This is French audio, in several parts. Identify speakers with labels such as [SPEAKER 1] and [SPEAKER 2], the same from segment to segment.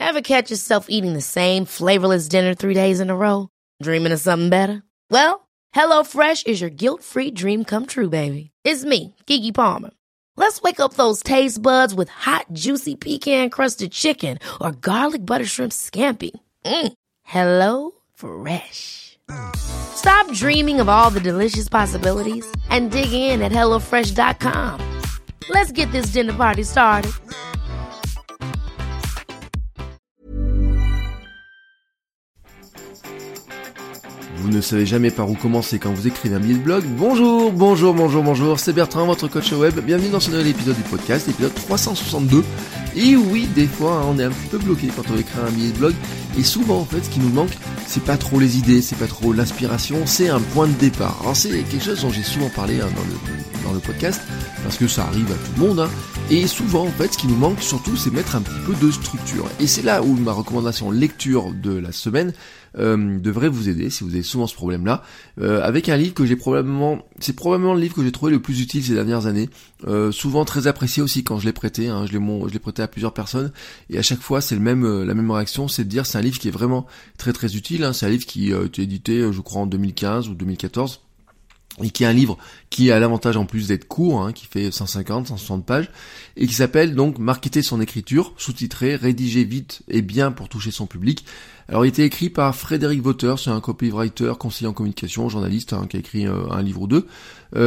[SPEAKER 1] Ever catch yourself eating the same flavorless dinner 3 days in a row? Dreaming of something better? Well, HelloFresh is your guilt-free dream come true, baby. It's me, Keke Palmer. Let's wake up those taste buds with hot, juicy pecan-crusted chicken or garlic butter shrimp scampi. Hello Fresh. Stop dreaming of all the delicious possibilities and dig in at HelloFresh.com. Let's get this dinner party started.
[SPEAKER 2] Vous ne savez jamais par où commencer quand vous écrivez un billet de blog. Bonjour, c'est Bertrand, votre coach web. Bienvenue dans ce nouvel épisode du podcast, épisode 362. Et oui, des fois, on est un petit peu bloqué quand on écrit un billet de blog. Et souvent, en fait, ce qui nous manque, c'est pas trop les idées, c'est pas trop l'inspiration, c'est un point de départ. Alors c'est quelque chose dont j'ai souvent parlé dans le podcast, parce que ça arrive à tout le monde. Et souvent, en fait, ce qui nous manque surtout, c'est mettre un petit peu de structure. Et c'est là où ma recommandation lecture de la semaine devrait vous aider, si vous avez souvent ce problème-là, avec un livre que c'est probablement le livre que j'ai trouvé le plus utile ces dernières années, souvent très apprécié aussi quand je l'ai prêté, je l'ai prêté à plusieurs personnes, et à chaque fois c'est la même réaction, c'est de dire c'est un livre qui est vraiment très très utile, c'est un livre qui a été édité je crois en 2015 ou 2014, et qui est un livre qui a l'avantage en plus d'être court, qui fait 160 pages, et qui s'appelle donc Marketer son écriture, sous-titré Rédiger vite et bien pour toucher son public. Alors il a été écrit par Frédéric Vauter, c'est un copywriter, conseiller en communication, journaliste, qui a écrit un livre ou deux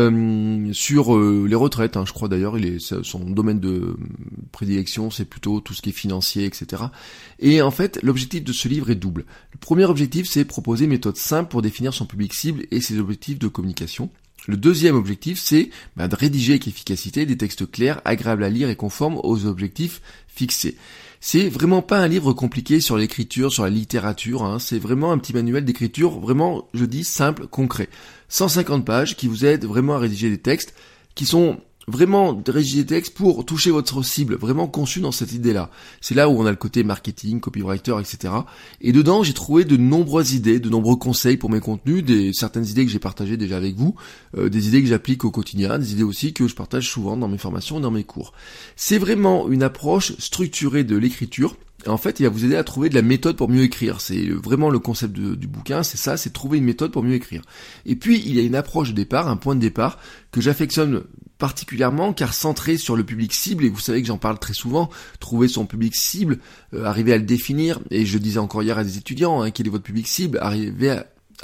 [SPEAKER 2] sur les retraites, je crois d'ailleurs, son domaine de prédilection c'est plutôt tout ce qui est financier, etc. Et en fait l'objectif de ce livre est double. Le premier objectif c'est proposer une méthode simple pour définir son public cible et ses objectifs de communication. Le deuxième objectif, c'est de rédiger avec efficacité des textes clairs, agréables à lire et conformes aux objectifs fixés. C'est vraiment pas un livre compliqué sur l'écriture, sur la littérature, c'est vraiment un petit manuel d'écriture, vraiment, je dis, simple, concret. 150 pages qui vous aident vraiment à rédiger des textes qui sont vraiment rédiger des textes pour toucher votre cible, vraiment conçus dans cette idée-là. C'est là où on a le côté marketing, copywriter, etc. Et dedans, j'ai trouvé de nombreuses idées, de nombreux conseils pour mes contenus, certaines idées que j'ai partagées déjà avec vous, des idées que j'applique au quotidien, des idées aussi que je partage souvent dans mes formations et dans mes cours. C'est vraiment une approche structurée de l'écriture. En fait, il va vous aider à trouver de la méthode pour mieux écrire. C'est vraiment le concept du bouquin, c'est ça, c'est trouver une méthode pour mieux écrire. Et puis, il y a une approche de départ, un point de départ, que j'affectionne particulièrement, car centré sur le public cible, et vous savez que j'en parle très souvent, trouver son public cible, arriver à le définir, et je disais encore hier à des étudiants, quel est votre public cible, arriver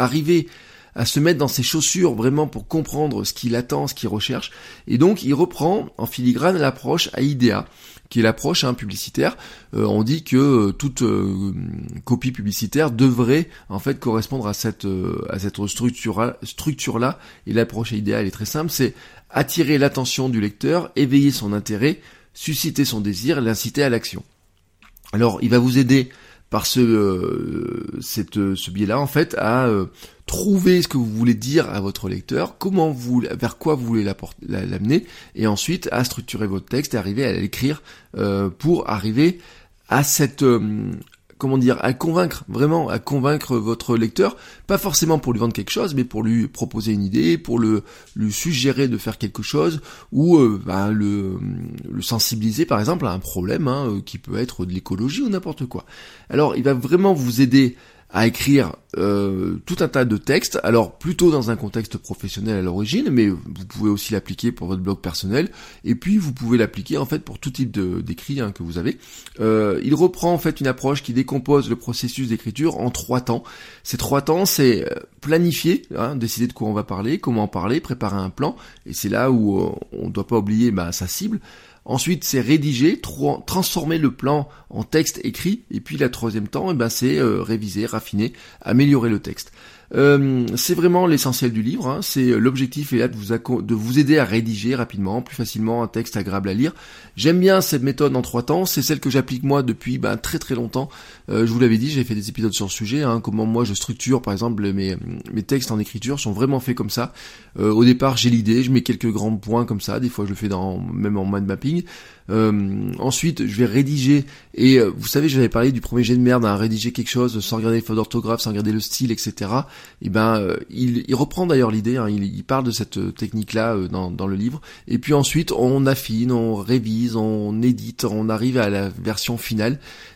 [SPEAKER 2] à se mettre dans ses chaussures vraiment pour comprendre ce qu'il attend, ce qu'il recherche. Et donc il reprend en filigrane l'approche AIDA, qui est l'approche publicitaire. On dit que toute copie publicitaire devrait en fait correspondre à cette structure-là. Et l'approche AIDA, elle est très simple, c'est attirer l'attention du lecteur, éveiller son intérêt, susciter son désir, l'inciter à l'action. Alors il va vous aider par ce biais-là, en fait, à trouver ce que vous voulez dire à votre lecteur, vers quoi vous voulez l'amener, et ensuite à structurer votre texte et arriver à l'écrire pour arriver à cette à convaincre votre lecteur, pas forcément pour lui vendre quelque chose, mais pour lui proposer une idée, pour lui suggérer de faire quelque chose, ou le sensibiliser par exemple à un problème qui peut être de l'écologie ou n'importe quoi. Alors il va vraiment vous aider à écrire tout un tas de textes, alors plutôt dans un contexte professionnel à l'origine, mais vous pouvez aussi l'appliquer pour votre blog personnel, et puis vous pouvez l'appliquer en fait pour tout type d'écrit que vous avez. Il reprend en fait une approche qui décompose le processus d'écriture en 3 temps. Ces 3 temps, c'est planifier, décider de quoi on va parler, comment en parler, préparer un plan, et c'est là où on ne doit pas oublier sa cible. Ensuite, c'est rédiger, transformer le plan en texte écrit. Et puis, la troisième temps, c'est réviser, raffiner, améliorer le texte. C'est vraiment l'essentiel du livre. C'est l'objectif est là de vous aider à rédiger rapidement, plus facilement un texte agréable à lire. J'aime bien cette méthode en 3 temps. C'est celle que j'applique moi depuis très très longtemps. Je vous l'avais dit, j'ai fait des épisodes sur le sujet. Comment moi je structure, par exemple, mes textes en écriture sont vraiment faits comme ça. Au départ, j'ai l'idée, je mets quelques grands points comme ça. Des fois, je le fais même en mind mapping. Ensuite je vais rédiger, et vous savez, j'avais parlé du premier jet de merde, rédiger quelque chose sans regarder les fautes d'orthographe, sans regarder le style, etc. Et il reprend d'ailleurs l'idée, il parle de cette technique là dans le livre. Et puis ensuite on affine, on révise, on édite, on arrive à la version finale.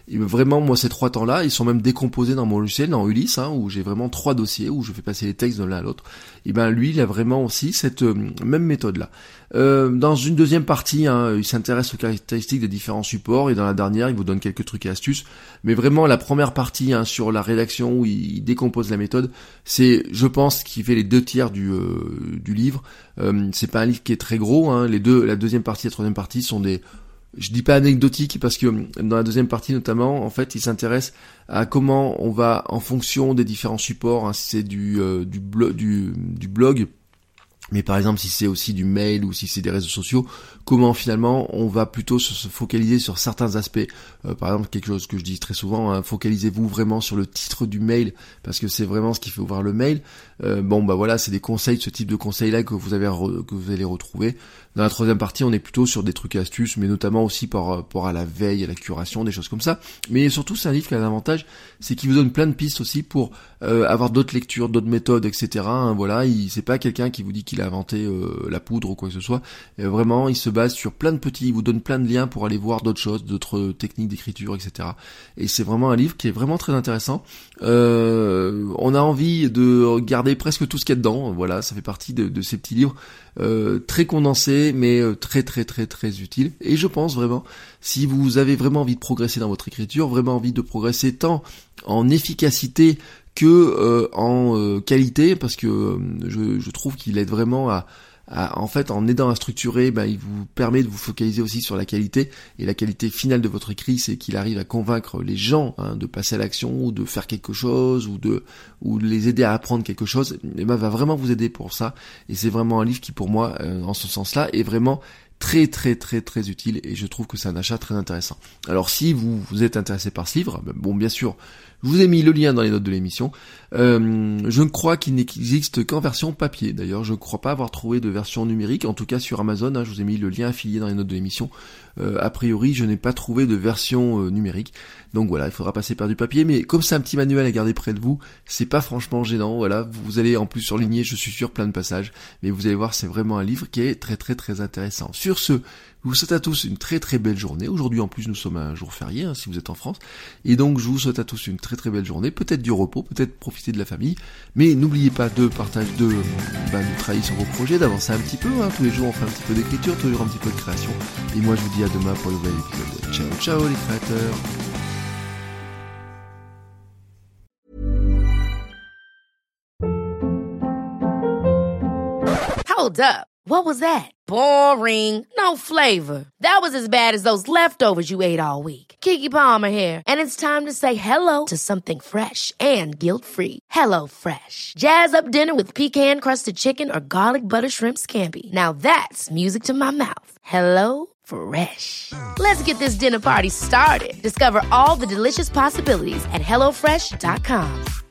[SPEAKER 2] Et vraiment, moi, ces 3 temps-là, ils sont même décomposés dans mon logiciel, dans Ulysse, où j'ai vraiment 3 dossiers, où je fais passer les textes de l'un à l'autre. Et ben, lui, il a vraiment aussi cette même méthode-là. Dans une deuxième partie, il s'intéresse aux caractéristiques des différents supports, et dans la dernière, il vous donne quelques trucs et astuces. Mais vraiment, la première partie, sur la rédaction, où il décompose la méthode, c'est, je pense, qui fait les 2/3 du livre. C'est pas un livre qui est très gros, la deuxième partie et la troisième partie sont je dis pas anecdotique parce que dans la deuxième partie notamment, en fait, il s'intéresse à comment on va, en fonction des différents supports, si c'est du blog, mais par exemple si c'est aussi du mail ou si c'est des réseaux sociaux, comment finalement on va plutôt se focaliser sur certains aspects. Par exemple, quelque chose que je dis très souvent, focalisez-vous vraiment sur le titre du mail, parce que c'est vraiment ce qui fait ouvrir le mail. Voilà, c'est des conseils, ce type de conseils-là que vous allez retrouver. Dans la troisième partie, on est plutôt sur des trucs et astuces, mais notamment aussi par rapport à la veille, à la curation, des choses comme ça. Mais surtout, c'est un livre qui a un avantage, c'est qu'il vous donne plein de pistes aussi pour avoir d'autres lectures, d'autres méthodes, etc. C'est pas quelqu'un qui vous dit qu'il a inventé la poudre ou quoi que ce soit. Vraiment, il se base sur plein de il vous donne plein de liens pour aller voir d'autres choses, d'autres techniques d'écriture, etc. Et c'est vraiment un livre qui est vraiment très intéressant. On a envie de garder presque tout ce qu'il y a dedans. Voilà, ça fait partie de ces petits livres très condensés, mais très très très très utiles. Et je pense vraiment, si vous avez vraiment envie de progresser dans votre écriture, vraiment envie de progresser tant en efficacité que en qualité, parce que je trouve qu'il aide vraiment en fait, en aidant à structurer, il vous permet de vous focaliser aussi sur la qualité, et la qualité finale de votre écrit, c'est qu'il arrive à convaincre les gens de passer à l'action, ou de faire quelque chose, ou de les aider à apprendre quelque chose. Et va vraiment vous aider pour ça, et c'est vraiment un livre qui, pour moi, en ce sens-là, est vraiment très très très très utile, et je trouve que c'est un achat très intéressant. Alors si vous êtes intéressé par ce livre, bien sûr, je vous ai mis le lien dans les notes de l'émission. Je ne crois qu'il n'existe qu'en version papier. D'ailleurs, je ne crois pas avoir trouvé de version numérique, en tout cas sur Amazon. Je vous ai mis le lien affilié dans les notes de l'émission. A priori, je n'ai pas trouvé de version numérique. Donc voilà, il faudra passer par du papier. Mais comme c'est un petit manuel à garder près de vous, c'est pas franchement gênant. Voilà, vous allez en plus surligner, je suis sûr, plein de passages. Mais vous allez voir, c'est vraiment un livre qui est très très très intéressant. Sur ce, je vous souhaite à tous une très très belle journée. Aujourd'hui en plus nous sommes un jour férié si vous êtes en France. Et donc je vous souhaite à tous une très très belle journée. Peut-être du repos, peut-être profiter de la famille. Mais n'oubliez pas de partager, de travailler sur vos projets, d'avancer un petit peu. Tous les jours on fait un petit peu d'écriture, tous les jours un petit peu de création. Et moi je vous dis à demain pour le nouvel épisode. Ciao ciao les créateurs.
[SPEAKER 1] Hold up. What was that? Boring. No flavor. That was as bad as those leftovers you ate all week. Keke Palmer here, and it's time to say hello to something fresh and guilt-free. Hello Fresh. Jazz up dinner with pecan-crusted chicken or garlic butter shrimp scampi. Now that's music to my mouth. Hello Fresh. Let's get this dinner party started. Discover all the delicious possibilities at HelloFresh.com.